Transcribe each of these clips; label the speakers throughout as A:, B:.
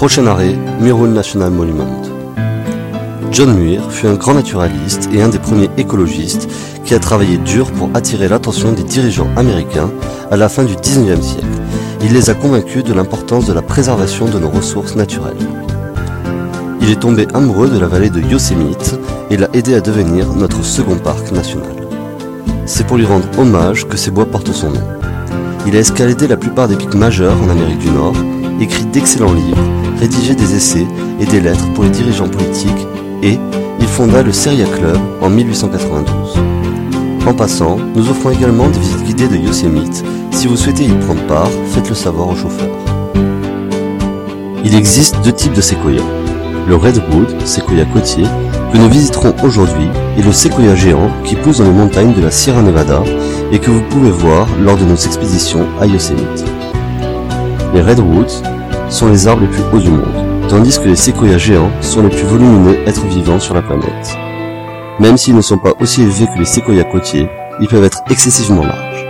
A: Prochain arrêt, Muir National Monument. John Muir fut un grand naturaliste et un des premiers écologistes qui a travaillé dur pour attirer l'attention des dirigeants américains à la fin du XIXe siècle. Il les a convaincus de l'importance de la préservation de nos ressources naturelles. Il est tombé amoureux de la vallée de Yosemite et l'a aidé à devenir notre second parc national. C'est pour lui rendre hommage que ces bois portent son nom. Il a escaladé la plupart des pics majeurs en Amérique du Nord, écrit d'excellents livres, rédigé des essais et des lettres pour les dirigeants politiques et il fonda le Seria Club en 1892. En passant, nous offrons également des visites guidées de Yosemite. Si vous souhaitez y prendre part, faites-le savoir au chauffeur. Il existe deux types de séquoias. Le Redwood, séquoia côtier, que nous visiterons aujourd'hui, et le séquoia géant qui pousse dans les montagnes de la Sierra Nevada et que vous pouvez voir lors de nos expéditions à Yosemite. Les Redwoods sont les arbres les plus hauts du monde, tandis que les séquoias géants sont les plus volumineux êtres vivants sur la planète. Même s'ils ne sont pas aussi élevés que les séquoias côtiers, ils peuvent être excessivement larges.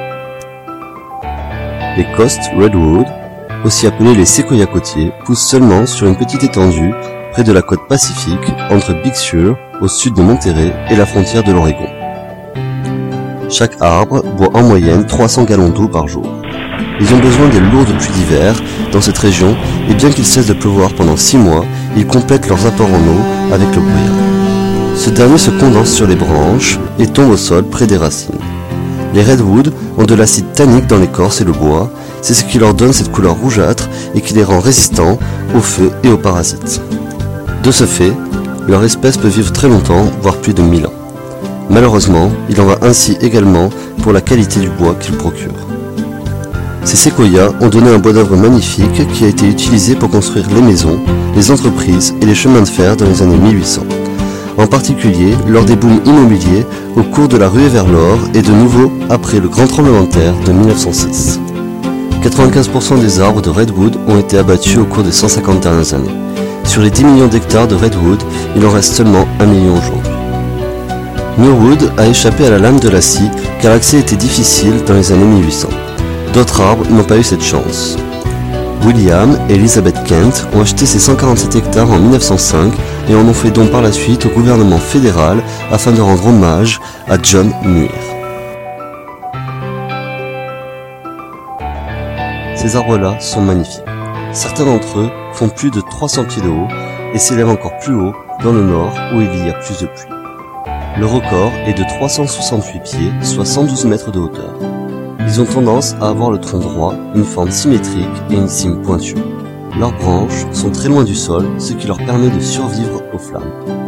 A: Les Coast Redwood, aussi appelés les séquoias côtiers, poussent seulement sur une petite étendue près de la côte pacifique entre Big Sur, au sud de Monterey, et la frontière de l'Oregon. Chaque arbre boit en moyenne 300 gallons d'eau par jour. Ils ont besoin des lourdes pluies d'hiver dans cette région et bien qu'il cesse de pleuvoir pendant 6 mois, ils complètent leurs apports en eau avec le brouillard. Ce dernier se condense sur les branches et tombe au sol près des racines. Les Redwoods ont de l'acide tannique dans l'écorce et le bois, c'est ce qui leur donne cette couleur rougeâtre et qui les rend résistants au feu et aux parasites. De ce fait, leur espèce peut vivre très longtemps, voire plus de 1000 ans. Malheureusement, il en va ainsi également pour la qualité du bois qu'ils procurent. Ces séquoias ont donné un bois d'œuvre magnifique qui a été utilisé pour construire les maisons, les entreprises et les chemins de fer dans les années 1800. En particulier lors des booms immobiliers au cours de la ruée vers l'or et de nouveau après le grand tremblement de terre de 1906. 95% des arbres de Redwood ont été abattus au cours des 150 dernières années. Sur les 10 millions d'hectares de Redwood, il en reste seulement 1 million aujourd'hui. Muirwood a échappé à la lame de la scie car l'accès était difficile dans les années 1800. D'autres arbres n'ont pas eu cette chance. William et Elizabeth Kent ont acheté ces 147 hectares en 1905 et en ont fait don par la suite au gouvernement fédéral afin de rendre hommage à John Muir. Ces arbres-là sont magnifiques. Certains d'entre eux font plus de 300 pieds de haut et s'élèvent encore plus haut dans le nord où il y a plus de pluie. Le record est de 368 pieds, soit 112 mètres de hauteur. Ils ont tendance à avoir le tronc droit, une forme symétrique et une cime pointue. Leurs branches sont très loin du sol, ce qui leur permet de survivre aux flammes.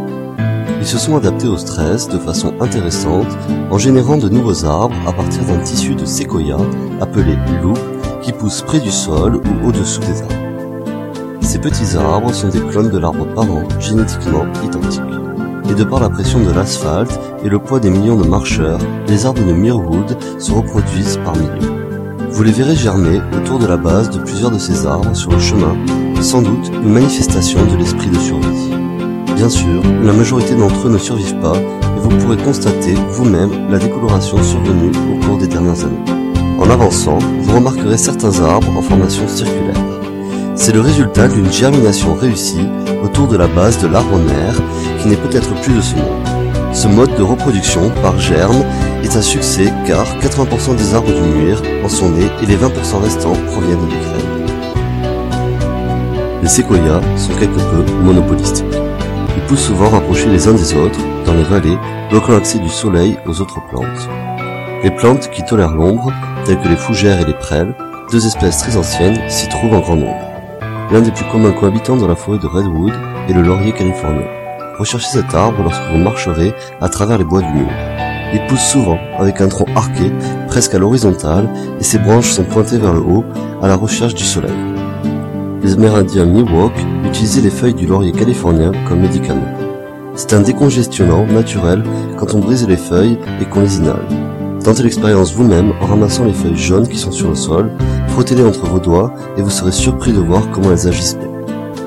A: Ils se sont adaptés au stress de façon intéressante en générant de nouveaux arbres à partir d'un tissu de séquoia appelé loop qui pousse près du sol ou au-dessous des arbres. Ces petits arbres sont des clones de l'arbre parent génétiquement identiques. Et de par la pression de l'asphalte et le poids des millions de marcheurs, les arbres de Muirwood se reproduisent par millions. Vous les verrez germer autour de la base de plusieurs de ces arbres sur le chemin, sans doute une manifestation de l'esprit de survie. Bien sûr, la majorité d'entre eux ne survivent pas et vous pourrez constater vous-même la décoloration survenue au cours des dernières années. En avançant, vous remarquerez certains arbres en formation circulaire. C'est le résultat d'une germination réussie autour de la base de l'arbre mère qui n'est peut-être plus de ce monde. Ce mode de reproduction par germe est un succès car 80% des arbres du Muir en sont nés et les 20% restants proviennent des graines. Les séquoias sont quelque peu monopolistiques. Ils poussent souvent rapprochés les uns des autres dans les vallées, bloquant l'accès du soleil aux autres plantes. Les plantes qui tolèrent l'ombre, telles que les fougères et les prêles, deux espèces très anciennes, s'y trouvent en grand nombre. L'un des plus communs cohabitants dans la forêt de Redwood est le laurier californien. Recherchez cet arbre lorsque vous marcherez à travers les bois du Muir. Il pousse souvent avec un tronc arqué, presque à l'horizontale, et ses branches sont pointées vers le haut, à la recherche du soleil. Les Amérindiens Miwok utilisaient les feuilles du laurier californien comme médicament. C'est un décongestionnant naturel quand on brise les feuilles et qu'on les inhale. Tentez l'expérience vous-même en ramassant les feuilles jaunes qui sont sur le sol, frottez-les entre vos doigts et vous serez surpris de voir comment elles agissent bien.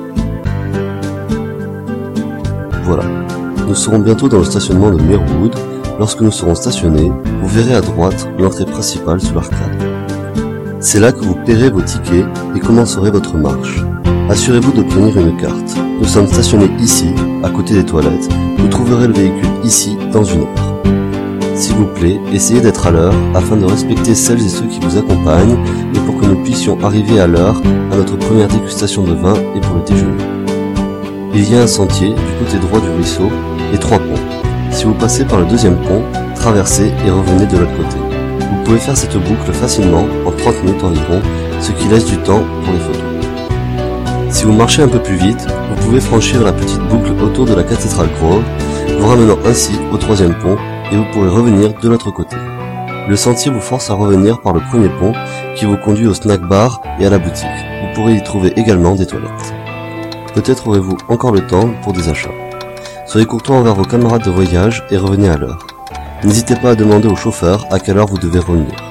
A: Voilà, nous serons bientôt dans le stationnement de Muirwood. Lorsque nous serons stationnés, vous verrez à droite l'entrée principale sous l'arcade. C'est là que vous paierez vos tickets et commencerez votre marche. Assurez-vous d'obtenir une carte. Nous sommes stationnés ici, à côté des toilettes. Vous trouverez le véhicule ici dans une heure. S'il vous plaît, essayez d'être à l'heure afin de respecter celles et ceux qui vous accompagnent et pour que nous puissions arriver à l'heure à notre première dégustation de vin et pour le déjeuner. Il y a un sentier du côté droit du ruisseau et 3 ponts. Si vous passez par le deuxième pont, traversez et revenez de l'autre côté. Vous pouvez faire cette boucle facilement en 30 minutes environ, ce qui laisse du temps pour les photos. Si vous marchez un peu plus vite, vous pouvez franchir la petite boucle autour de la cathédrale Grove, vous ramenant ainsi au 3e pont et vous pourrez revenir de l'autre côté. Le sentier vous force à revenir par le premier pont qui vous conduit au snack bar et à la boutique. Vous pourrez y trouver également des toilettes. Peut-être aurez-vous encore le temps pour des achats. Soyez courtois envers vos camarades de voyage et revenez à l'heure. N'hésitez pas à demander au chauffeur à quelle heure vous devez revenir.